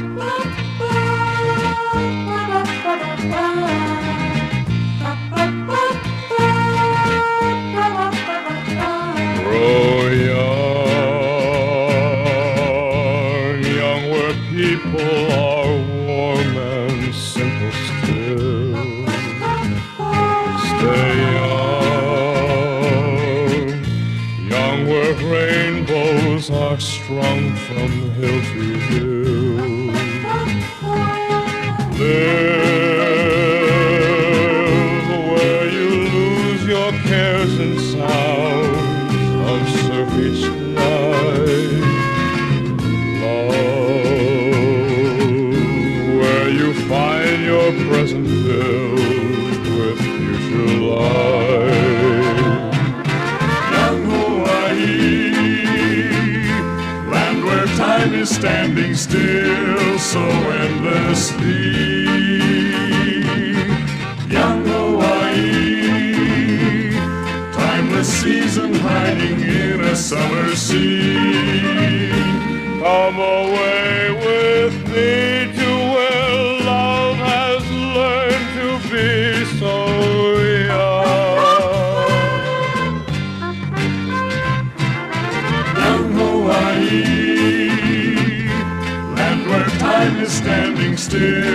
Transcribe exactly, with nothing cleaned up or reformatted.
Grow young, young where people are warm and simple still. Stay young, young where rainbows are strung from hill to hill. Live where you lose your cares in sounds of surf each night. Love where you find your present filled with future life. Young Hawaii, land where time is standing still so endlessly. Young Hawaii, timeless season hiding in a summer sea. Come away with me to where love has learned to be so young. Young Hawaii, land where time is standing still.